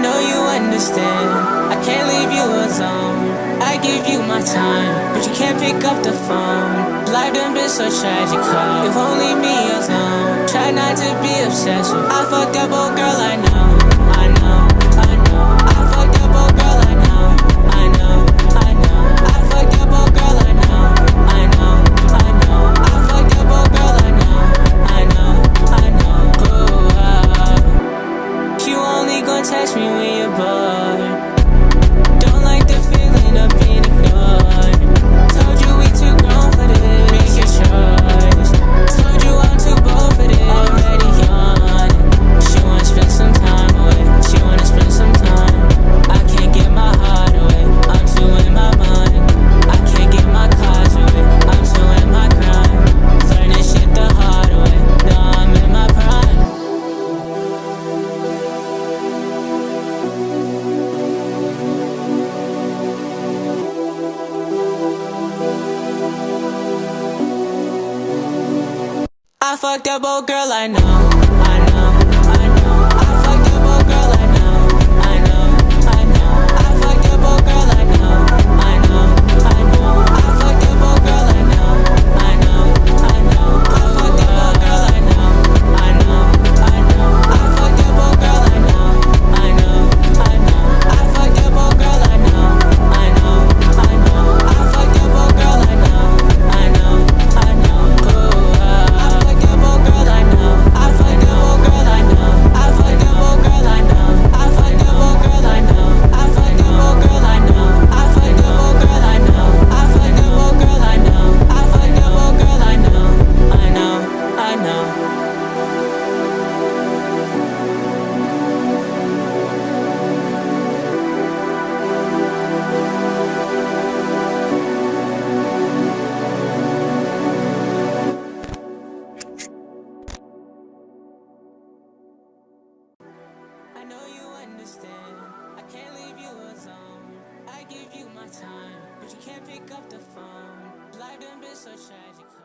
know you understand, I can't leave you alone. I give you my time, but you can't pick up the phone. Life done been so tragic, huh? If only me alone. Try not to be obsessive. I fucked up, oh girl, I know, I know, I know. I fucked up, oh girl, I know, I know, I know. I fucked up, oh girl, I know, I know, I know. I fucked up, oh girl, I know, I know, I know. Ooh, you only gon' text me when you're bored. Don't like the feeling of being ignored. Told you we too grown for this. Make your choice. Told you I'm too bold for this. Already yawning. She wanna spend some time away. She wanna spend some time. I can't get my heart away. I'm too in my mind. I can't get my cars away. I'm too in my grind. Learning shit the hard way. Now I'm in my prime. I fucked up, oh girl, I know, I know, I know. I fucked up, oh girl, I know, I know, I know. I fucked up, oh girl, I know, I know, I know. I fucked up, oh girl, I know, I know, I know. I fucked up, oh girl, I know, I know, I know. I fucked up, oh girl, I know, I know, I know. I fucked up, oh girl, I know, I know, I know. I fucked up, oh girl, I know, I know, I know. I fucked up, oh girl, I know. I fucked up, oh girl, I know. I fucked up, oh girl, I know. I fucked up, oh girl, I know. I fucked up, oh girl, I know. I fucked up, oh girl, I know. I fucked up, oh girl, I know. I fucked up, oh girl, I know. I know, I know. I know you understand, I can't leave you alone. I give you my time, but you can't pick up the phone. Life done been so tragic.